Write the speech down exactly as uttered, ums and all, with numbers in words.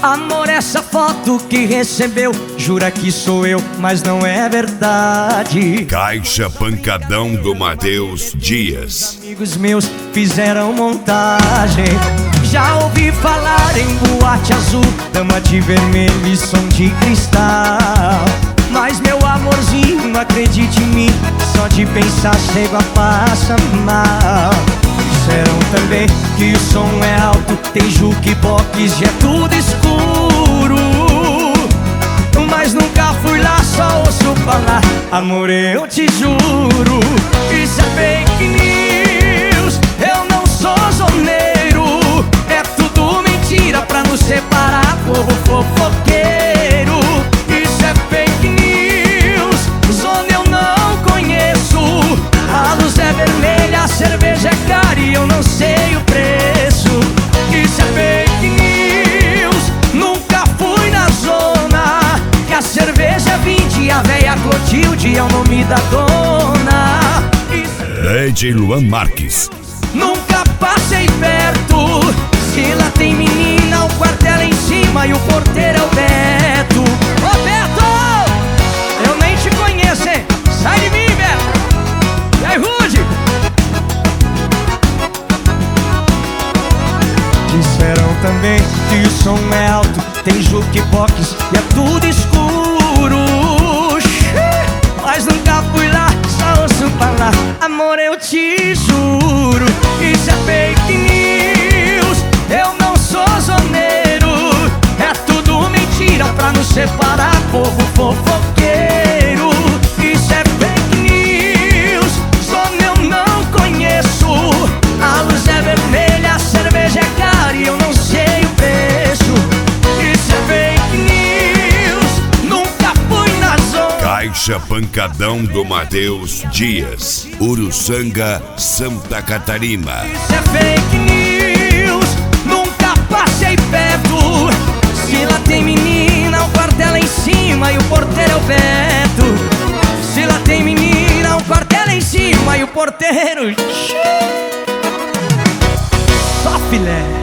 Amor, essa foto que recebeu, jura que sou eu, mas não é verdade. Caixa Pancadão do Matheus Dias. Amigos meus fizeram montagem. Já ouvi falar em boate azul, dama de vermelho e som de cristal. Mas meu amorzinho, acredite em mim, só de pensar chego a passar mal. Disseram também que o som é alto, tem jukebox e é tudo escuro. Mas nunca fui lá, só ouço falar. Amor, eu te juro, isso é fake news. Eu não sou zoneiro, é tudo mentira pra nos separar, povo fofoqueiro. Isso é fake news, zona eu não conheço. A luz é vermelha, a cerveja é cara e eu não sei o preço. Isso é fake news, nunca fui na zona. Que a cerveja é vinte e a véia Clotilde é o nome da dona. D J Luan Marques. Nunca passei perto. Se lá tem menina, o quartel é em cima e o porteiro é o Beto. Ô Beto, eu nem te conheço, hein? Sai de mim, Beto. E aí, Rude? Disseram também que o som é alto, tem jukebox e é tudo escuro. Mas nunca fui lá, só ouço falar. Amor, eu te juro, isso é fake news. Eu não sou zoneiro, é tudo mentira pra nos separar, povo fofoqueiro. Isso é fake news, zona eu não conheço. A luz é vermelha, a cerveja é cara e eu não sei o preço. Isso é fake news, nunca fui na zona. Caixa Pancadão do Matheus Dias, Uruçanga, Santa Catarina. Isso é fake news, nunca passei perto. Se lá tem menina, o quartel é em cima e o porteiro é o Beto. Se lá tem menina, o quartel é em cima e o porteiro... Só filé.